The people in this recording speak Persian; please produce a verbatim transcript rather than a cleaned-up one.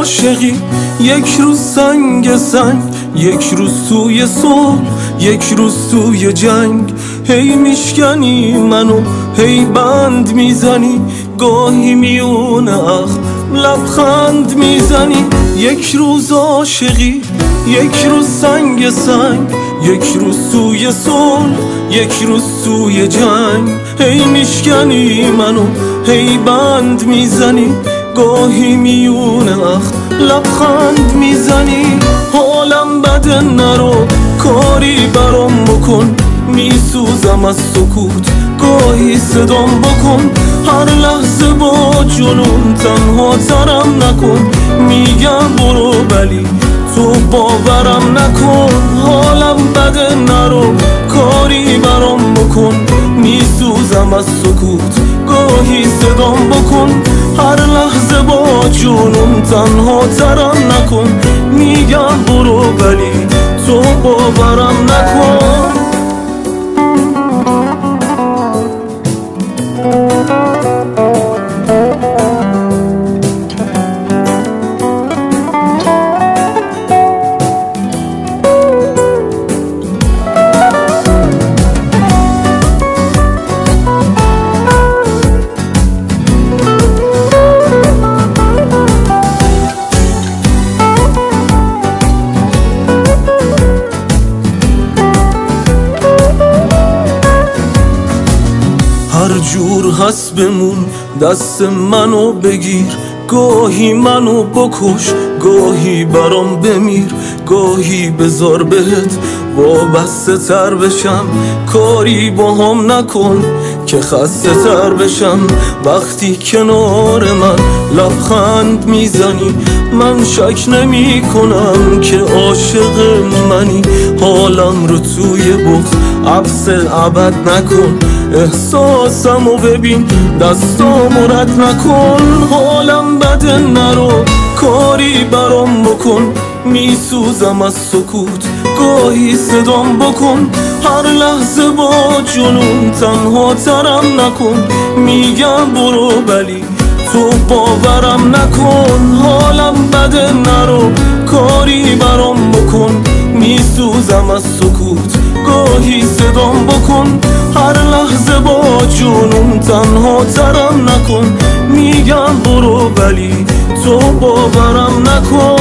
عاشقی، یک روز سنگ سنگ، یک روز توی صلح، یک روز توی جنگ. هی میشکنی منو، هی بند میزنی، گاهی میونه اخ لبخند میزنی. یک روز عاشقی، یک روز سنگ سنگ، یک روز توی صلح، یک روز توی جنگ. هی میشکنی منو، هی بند میزنی، گاهی میونه اخ لبخند میزنی. حالم بده نرو، کاری برام بکن، میسوزم از سکوت، گاهی صدام بکن. هر لحظه با جنون تنها ترم نکن، میگم برو ولی تو باورم نکن. حالم بده نرو، کاری برام بکن، میسوزم از سکوت، گاهی صدام بکن. هر لحظه با جنون تنها ترم نکن، میگم برو ولی تو باورم نکن. هر جور هست بمون، دست منو بگیر، گاهی منو بکش، گاهی برام بمیر، گاهی بذار بهت وابسته تر بشم. کاری با هم نکن که خسته تر بشم. وقتی کنار من لبخند میزنی، من شک نمی کنم که عاشق منی. حالم رو توی بغض عبس ابد نکن، احساسمو ببین دستامو رد نکن. حالم بده نرو، کاری برام بکن، میسوزم از سکوت، گاهی صدام بکن. هر لحظه با جنون تنها ترم نکن، میگم برو ولی تو باورم نکن. حالم بده نرو، کاری برام بکن، میسوزم از سکوت، گاهی صدام بکن. هر لحظه با جنون تنها ترم نکن، میگم برو ولی تو باورم نکن.